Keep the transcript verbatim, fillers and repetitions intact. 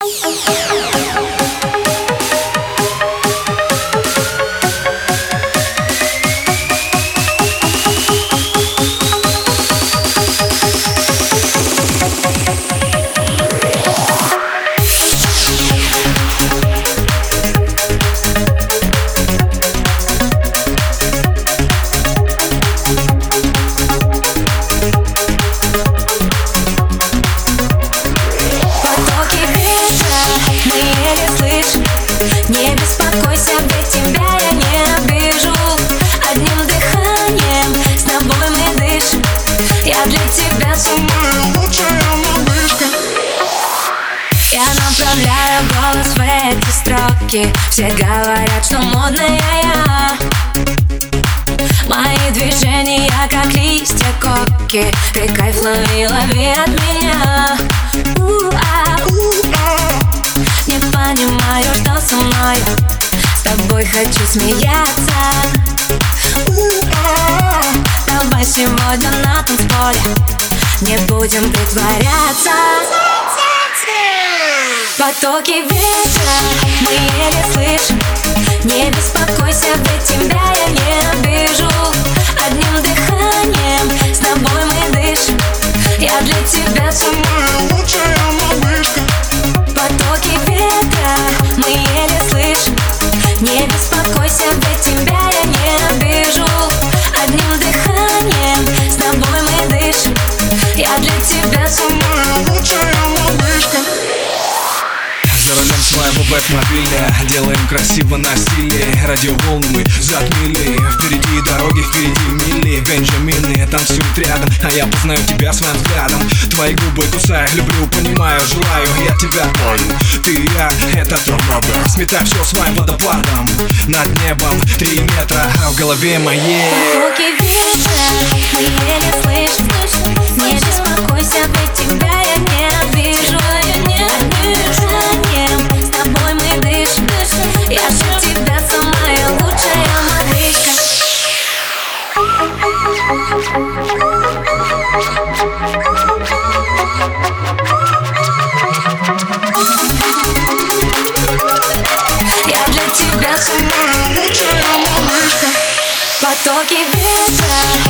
Я направляю голос в эти строки. Все говорят, что модная я. Мои движения как листья коки. Ты кайф лови, лови от меня. У-а, у-а. Не понимаю, что со мною. С тобой хочу смеяться. У-а. Давай сегодня на танцполе не будем притворяться. Потоки ветра мы еле слышим. Не беспокойся, ведь тебя я не обижу. Одним дыханием с тобой мы дышим. Я для тебя самая лучшая малышка. Потоки ветра мы еле слышим. Не беспокойся, ведь тебя я не обижу. Одним дыханием с тобой мы дышим. Я для тебя самая лучшая малышка. За рулем своего бэт-мобиля делаем красиво на стиле. Радиоволны мы затмили. Впереди дороги, впереди мили. Бенджамины танцуют рядом, а я познаю тебя своим взглядом. Твои губы кусаю, люблю, понимаю, желаю. Я тебя помню, ты и я, это торнадо. Сметай все своим водопадом. Над небом три метра, а в голове моей потоки ветра мы еле слышим. Не беспокойся, ведь тебя я не обижу. Я не обижу. С тобой мы дышим. Я для тебя самая лучшая малышка. Я для тебя самая лучшая малышка. Потоки ветра